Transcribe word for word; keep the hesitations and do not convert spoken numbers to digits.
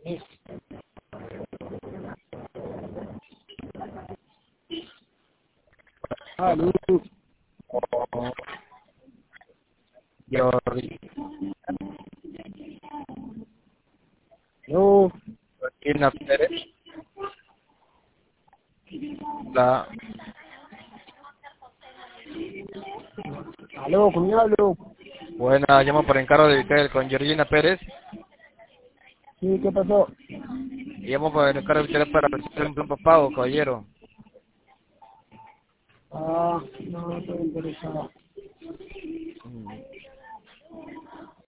Salud. Oh, Jordi. Aló. Georgina Pérez. La, Aló, ¿con quién hablo? buena, llamo por encargo de usted con Georgina Pérez. Sí, ¿qué pasó? Llamo por encargo de usted para hacer un plan pago, caballero. Ah, no, no estoy interesado. Mm.